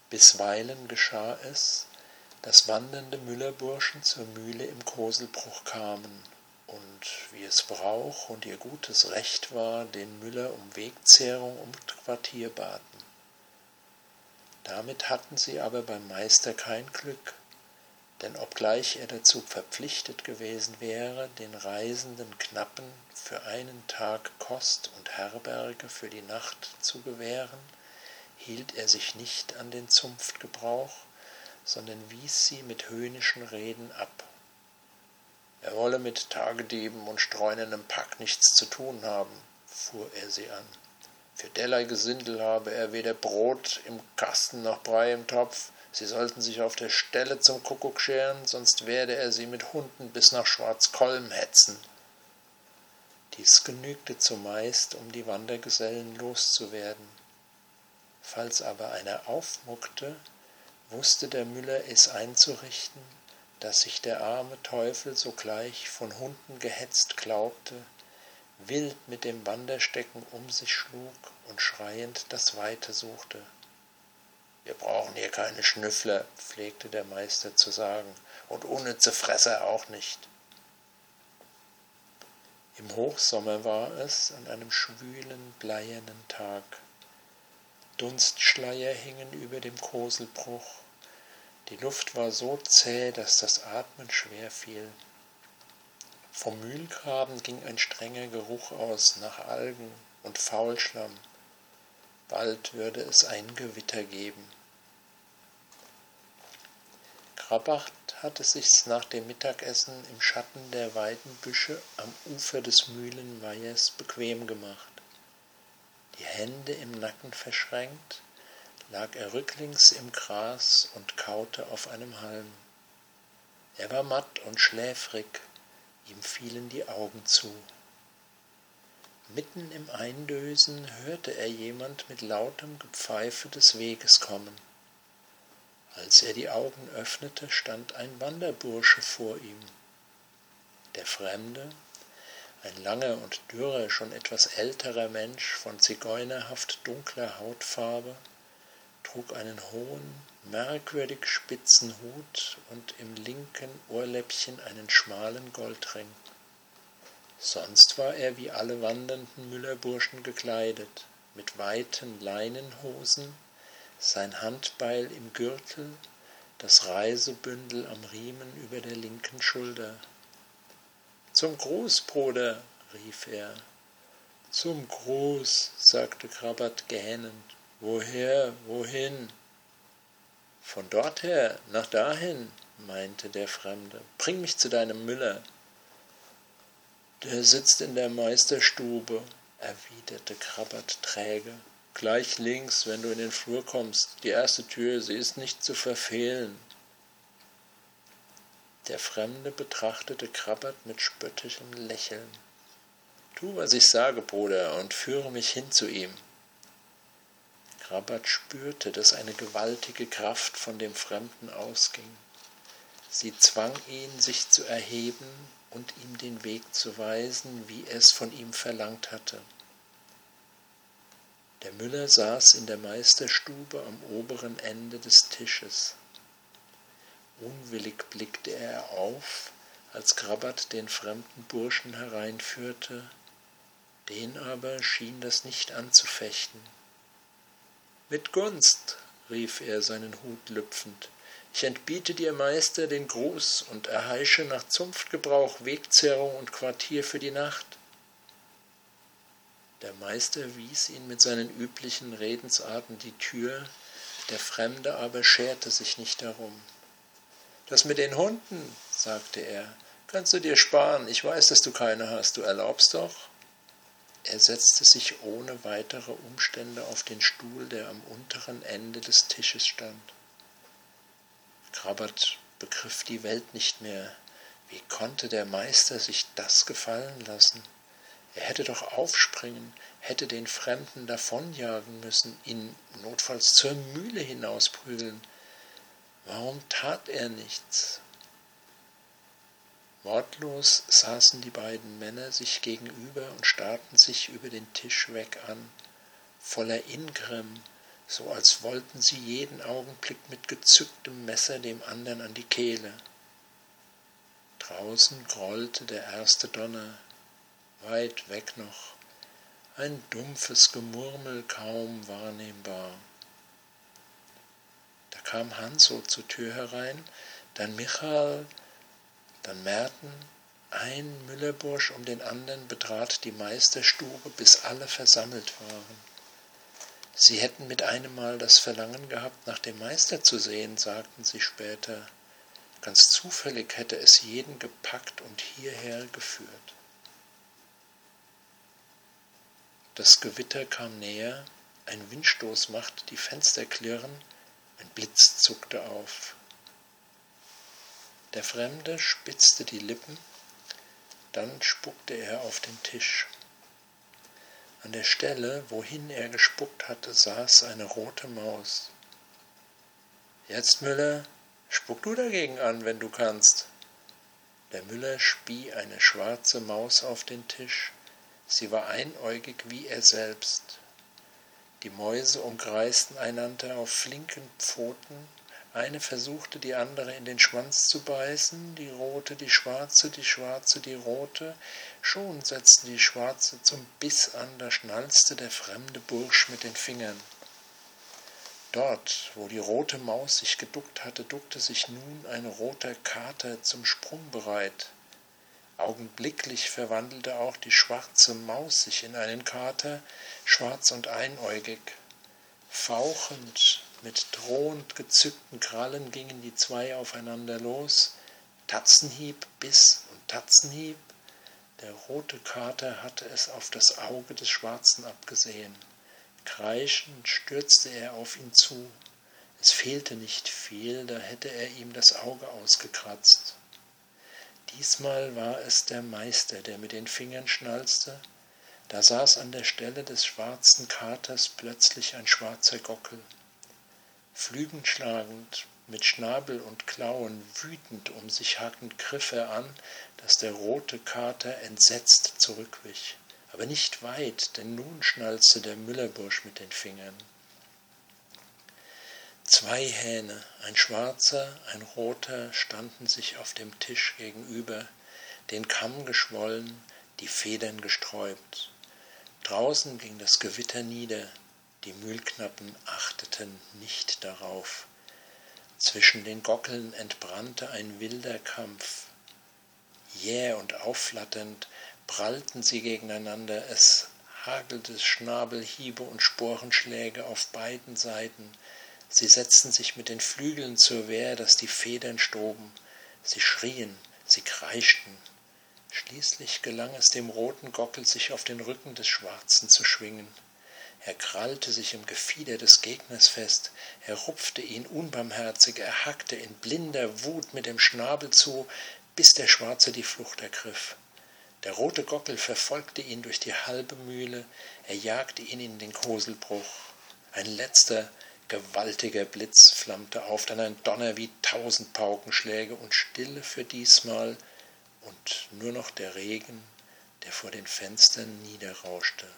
Bisweilen geschah es, dass wandernde Müllerburschen zur Mühle im Koselbruch kamen und, wie es Brauch und ihr gutes Recht war, den Müller um Wegzehrung und Quartier baten. Damit hatten sie aber beim Meister kein Glück, denn obgleich er dazu verpflichtet gewesen wäre, den Reisenden Knappen für einen Tag Kost und Herberge für die Nacht zu gewähren, hielt er sich nicht an den Zunftgebrauch, sondern wies sie mit höhnischen Reden ab. Er wolle mit Tagedieben und streunendem Pack nichts zu tun haben, fuhr er sie an. Für derlei Gesindel habe er weder Brot im Kasten noch Brei im Topf. Sie sollten sich auf der Stelle zum Kuckuck scheren, sonst werde er sie mit Hunden bis nach Schwarzkolm hetzen. Dies genügte zumeist, um die Wandergesellen loszuwerden. Falls aber einer aufmuckte, wusste der Müller es einzurichten, dass sich der arme Teufel sogleich von Hunden gehetzt glaubte, wild mit dem Wanderstecken um sich schlug und schreiend das Weite suchte. »Wir brauchen hier keine Schnüffler«, pflegte der Meister zu sagen, »und unnütze Fresser auch nicht.« Im Hochsommer war es an einem schwülen, bleiernen Tag. Dunstschleier hingen über dem Koselbruch. Die Luft war so zäh, dass das Atmen schwer fiel. Vom Mühlgraben ging ein strenger Geruch aus nach Algen und Faulschlamm. Bald würde es ein Gewitter geben. Krabbacht hatte sich's nach dem Mittagessen im Schatten der Weidenbüsche am Ufer des Mühlenweihers bequem gemacht. Die Hände im Nacken verschränkt, lag er rücklings im Gras und kaute auf einem Halm. Er war matt und schläfrig, ihm fielen die Augen zu. Mitten im Eindösen hörte er jemand mit lautem Gepfeife des Weges kommen. Als er die Augen öffnete, stand ein Wanderbursche vor ihm. Der Fremde, ein langer und dürrer, schon etwas älterer Mensch von zigeunerhaft dunkler Hautfarbe, trug einen hohen, merkwürdig spitzen Hut und im linken Ohrläppchen einen schmalen Goldring. Sonst war er wie alle wandernden Müllerburschen gekleidet, mit weiten Leinenhosen, sein Handbeil im Gürtel, das Reisebündel am Riemen über der linken Schulter. »Zum Gruß, Bruder«, rief er. »Zum Gruß«, sagte Krabbath gähnend. »Woher, wohin?« »Von dorther, nach dahin«, meinte der Fremde. »Bring mich zu deinem Müller.« »Der sitzt in der Meisterstube«, erwiderte Krabbath träge. »Gleich links, wenn du in den Flur kommst. Die erste Tür, sie ist nicht zu verfehlen.« Der Fremde betrachtete Krabbath mit spöttischem Lächeln. »Tu, was ich sage, Bruder, und führe mich hin zu ihm.« Krabbath spürte, dass eine gewaltige Kraft von dem Fremden ausging. Sie zwang ihn, sich zu erheben und ihm den Weg zu weisen, wie er es von ihm verlangt hatte. Der Müller saß in der Meisterstube am oberen Ende des Tisches. Unwillig blickte er auf, als Krabbath den fremden Burschen hereinführte, den aber schien das nicht anzufechten. »Mit Gunst«, rief er, seinen Hut lüpfend, »ich entbiete dir, Meister, den Gruß und erheische nach Zunftgebrauch Wegzehrung und Quartier für die Nacht.« Der Meister wies ihn mit seinen üblichen Redensarten die Tür, der Fremde aber scherte sich nicht darum. »Das mit den Hunden«, sagte er, »kannst du dir sparen, ich weiß, dass du keine hast, du erlaubst doch?« Er setzte sich ohne weitere Umstände auf den Stuhl, der am unteren Ende des Tisches stand. Krabbath begriff die Welt nicht mehr. Wie konnte der Meister sich das gefallen lassen? Er hätte doch aufspringen, hätte den Fremden davonjagen müssen, ihn notfalls zur Mühle hinausprügeln. Warum tat er nichts? Wortlos saßen die beiden Männer sich gegenüber und starrten sich über den Tisch weg an, voller Ingrimm, so als wollten sie jeden Augenblick mit gezücktem Messer dem anderen an die Kehle. Draußen grollte der erste Donner, weit weg noch, ein dumpfes Gemurmel kaum wahrnehmbar. Da kam Hanso zur Tür herein, dann Michael, dann Merten, ein Müllerbursch um den anderen betrat die Meisterstube, bis alle versammelt waren. Sie hätten mit einem Mal das Verlangen gehabt, nach dem Meister zu sehen, sagten sie später. Ganz zufällig hätte es jeden gepackt und hierher geführt. Das Gewitter kam näher, ein Windstoß machte die Fenster klirren, ein Blitz zuckte auf. Der Fremde spitzte die Lippen, dann spuckte er auf den Tisch. An der Stelle, wohin er gespuckt hatte, saß eine rote Maus. »Jetzt, Müller, spuck du dagegen an, wenn du kannst.« Der Müller spie eine schwarze Maus auf den Tisch. Sie war einäugig wie er selbst. Die Mäuse umkreisten einander auf flinken Pfoten. Eine versuchte, die andere in den Schwanz zu beißen, die rote, die schwarze, die rote. Schon setzten die Schwarze zum Biss an, da schnalzte der fremde Bursch mit den Fingern. Dort, wo die rote Maus sich geduckt hatte, duckte sich nun ein roter Kater zum Sprung bereit. Augenblicklich verwandelte auch die schwarze Maus sich in einen Kater, schwarz und einäugig. Fauchend, mit drohend gezückten Krallen gingen die zwei aufeinander los. Tatzenhieb, Biss und Tatzenhieb. Der rote Kater hatte es auf das Auge des Schwarzen abgesehen. Kreischend stürzte er auf ihn zu. Es fehlte nicht viel, da hätte er ihm das Auge ausgekratzt. Diesmal war es der Meister, der mit den Fingern schnalzte. Da saß an der Stelle des schwarzen Katers plötzlich ein schwarzer Gockel. Flügelschlagend, mit Schnabel und Klauen, wütend um sich hackend, griff er an, dass der rote Kater entsetzt zurückwich. Aber nicht weit, denn nun schnalzte der Müllerbursch mit den Fingern. Zwei Hähne, ein schwarzer, ein roter, standen sich auf dem Tisch gegenüber, den Kamm geschwollen, die Federn gesträubt. Draußen ging das Gewitter nieder, die Mühlknappen achteten nicht darauf. Zwischen den Gockeln entbrannte ein wilder Kampf. Jäh und aufflatternd prallten sie gegeneinander, es hagelte Schnabelhiebe und Sporenschläge auf beiden Seiten. Sie setzten sich mit den Flügeln zur Wehr, dass die Federn stoben. Sie schrien, sie kreischten. Schließlich gelang es dem roten Gockel, sich auf den Rücken des Schwarzen zu schwingen. Er krallte sich im Gefieder des Gegners fest, er rupfte ihn unbarmherzig, er hackte in blinder Wut mit dem Schnabel zu, bis der Schwarze die Flucht ergriff. Der rote Gockel verfolgte ihn durch die halbe Mühle, er jagte ihn in den Koselbruch. Ein letzter, gewaltiger Blitz flammte auf, dann ein Donner wie 1000 Paukenschläge und Stille für diesmal und nur noch der Regen, der vor den Fenstern niederrauschte.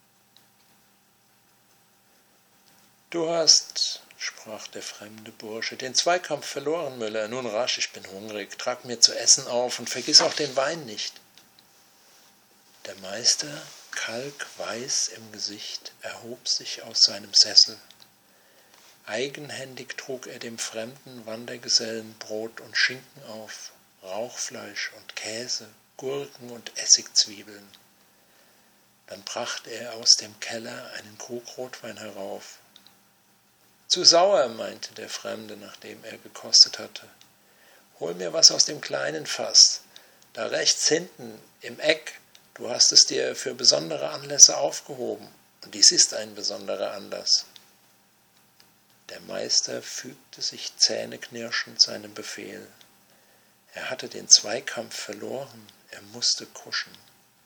»Du hast«, sprach der fremde Bursche, »den Zweikampf verloren, Müller. Nun rasch, ich bin hungrig, trag mir zu essen auf und vergiss auch den Wein nicht.« Der Meister, kalkweiß im Gesicht, erhob sich aus seinem Sessel. Eigenhändig trug er dem fremden Wandergesellen Brot und Schinken auf, Rauchfleisch und Käse, Gurken und Essigzwiebeln. Dann brachte er aus dem Keller einen Krug Rotwein herauf. »Zu sauer«, meinte der Fremde, nachdem er gekostet hatte. »Hol mir was aus dem kleinen Fass, da rechts hinten im Eck. Du hast es dir für besondere Anlässe aufgehoben, und dies ist ein besonderer Anlass.« Der Meister fügte sich zähneknirschend seinem Befehl. Er hatte den Zweikampf verloren, er musste kuschen.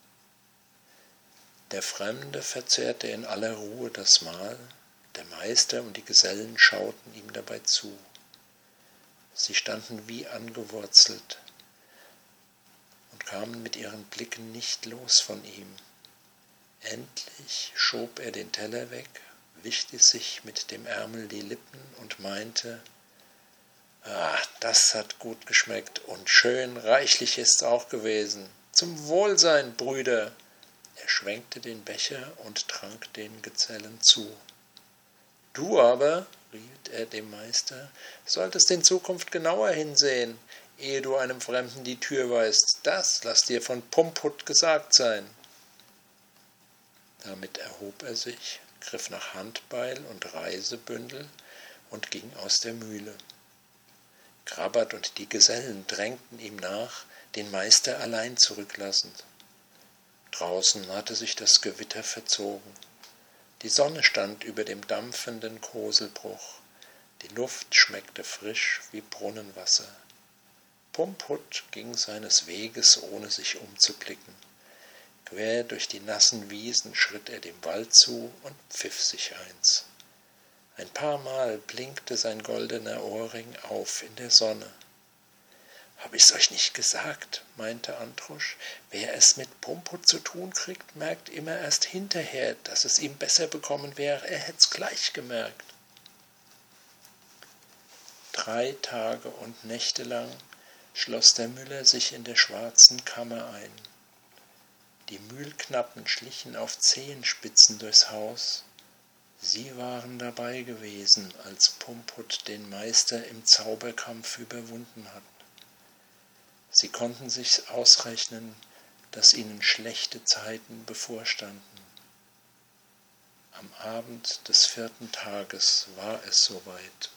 Der Fremde verzehrte in aller Ruhe das Mahl, der Meister und die Gesellen schauten ihm dabei zu. Sie standen wie angewurzelt und kamen mit ihren Blicken nicht los von ihm. Endlich schob er den Teller weg, wischte sich mit dem Ärmel die Lippen und meinte: das hat gut geschmeckt und schön reichlich ist's auch gewesen. Zum Wohlsein, Brüder! Er schwenkte den Becher und trank den Gezellen zu. Du aber, riet er dem Meister, solltest in Zukunft genauer hinsehen, ehe du einem Fremden die Tür weist. Das lass dir von Pumput gesagt sein. Damit erhob er sich, griff nach Handbeil und Reisebündel und ging aus der Mühle. Krabbert und die Gesellen drängten ihm nach, den Meister allein zurücklassend. Draußen hatte sich das Gewitter verzogen. Die Sonne stand über dem dampfenden Koselbruch. Die Luft schmeckte frisch wie Brunnenwasser. Pumput ging seines Weges, ohne sich umzublicken. Quer durch die nassen Wiesen schritt er dem Wald zu und pfiff sich eins. Ein paar Mal blinkte sein goldener Ohrring auf in der Sonne. »Hab ich's euch nicht gesagt«, meinte Antrusch, »wer es mit Pumput zu tun kriegt, merkt immer erst hinterher, dass es ihm besser bekommen wäre, er hätt's gleich gemerkt.« 3 Tage und Nächte lang schloss der Müller sich in der schwarzen Kammer ein. Die Mühlknappen schlichen auf Zehenspitzen durchs Haus. Sie waren dabei gewesen, als Pumput den Meister im Zauberkampf überwunden hat. Sie konnten sich ausrechnen, dass ihnen schlechte Zeiten bevorstanden. Am Abend des 4. Tages war es soweit.